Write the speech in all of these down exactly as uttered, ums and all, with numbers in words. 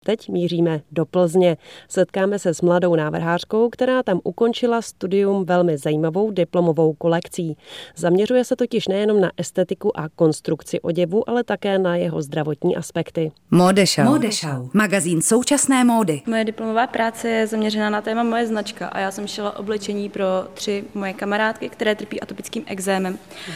Teď míříme do Plzně. Setkáme se s mladou návrhářkou, která tam ukončila studium velmi zajímavou diplomovou kolekcí. Zaměřuje se totiž nejenom na estetiku a konstrukci oděvu, ale také na jeho zdravotní aspekty. Modeshow. Modeshow. Magazín současné módy. Moje diplomová práce je zaměřena na téma moje značka a já jsem šila oblečení pro tři moje kamarádky, které trpí atopickým ekzémem.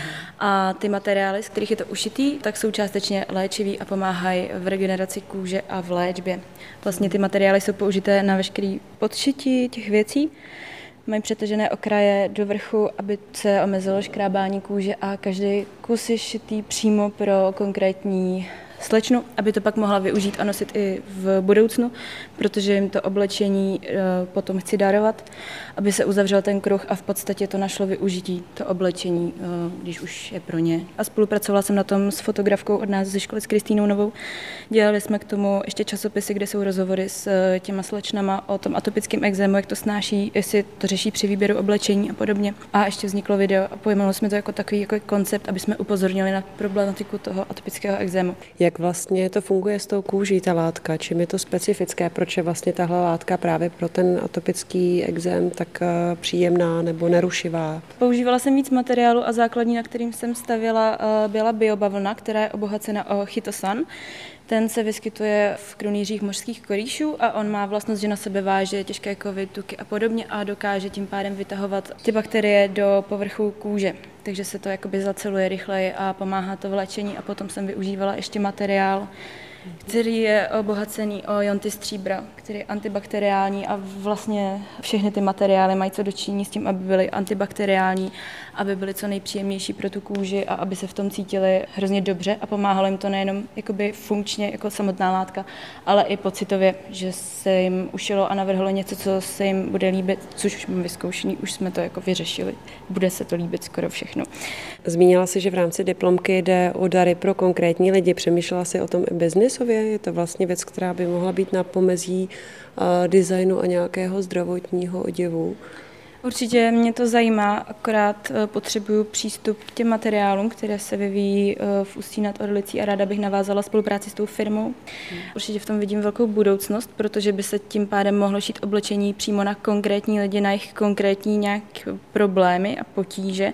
A ty materiály, z kterých je to ušitý, tak jsou částečně léčivý a pomáhají v regeneraci kůže a v léčbě. Vlastně ty materiály jsou použité na veškeré podšití těch věcí. Mají přetažené okraje do vrchu, aby se omezilo škrábání kůže a každý kus je šitý přímo pro konkrétní slečnu, aby to pak mohla využít a nosit i v budoucnu, protože jim to oblečení potom chci darovat, aby se uzavřel ten kruh a v podstatě to našlo využití, to oblečení, když už je pro ně. A spolupracovala jsem na tom s fotografkou od nás ze školy s Kristýnou Novou. Dělali jsme k tomu ještě časopisy, kde jsou rozhovory s těma slečnama o tom atopickém ekzému, jak to snáší, jestli to řeší při výběru oblečení a podobně. A ještě vzniklo video a pojmenovali jsme to jako takový jako koncept, aby jsme upozornili na problematiku toho atopického ekzému. Jak vlastně to funguje s tou kůží, ta látka? Čím je to specifické? Proč je vlastně tahle látka právě pro ten atopický ekzém tak příjemná nebo nerušivá? Používala jsem víc materiálu a základní, na kterým jsem stavěla, byla biobavlna, která je obohacena o chytosan. Ten se vyskytuje v krunýřích mořských korýšů a on má vlastnost, že na sebe váže těžké kovy, tuky a podobně a dokáže tím pádem vytahovat ty bakterie do povrchu kůže. Takže se to jakoby zaceluje rychleji a pomáhá to v léčení a potom jsem využívala ještě materiál, který je obohacený o ionty stříbra, který je antibakteriální a vlastně všechny ty materiály mají co dočinění s tím, aby byly antibakteriální, aby byly co nejpříjemnější pro tu kůži a aby se v tom cítili hrozně dobře a pomáhalo jim to nejenom jakoby funkčně jako samotná látka, ale i pocitově, že se jim ušilo a navrhlo něco, co se jim bude líbit, což už mám vyzkoušený, už jsme to jako vyřešili. Bude se to líbit skoro všechno. Zmínila si, že v rámci diplomky jde o dary pro konkrétní lidi. Přemýšlela si o tom i biznisově? Je to vlastně věc, která by mohla být na pomezí uh, designu a nějakého zdravotního oděvu? Určitě mě to zajímá, akorát potřebuju přístup k těm materiálům, které se vyvíjí v Ústí nad Orlicí a ráda bych navázala spolupráci s tou firmou. Určitě v tom vidím velkou budoucnost, protože by se tím pádem mohlo šít oblečení přímo na konkrétní lidi, na jejich konkrétní nějaké problémy a potíže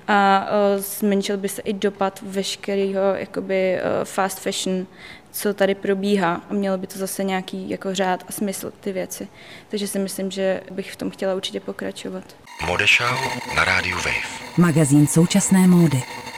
a zmenšil by se i dopad veškerého jakoby fast fashion, co tady probíhá a mělo by to zase nějaký jako řád a smysl ty věci. Takže si myslím, že bych v tom chtěla určitě pokračovat. Modeshow na rádiu Wave. Magazín současné módy.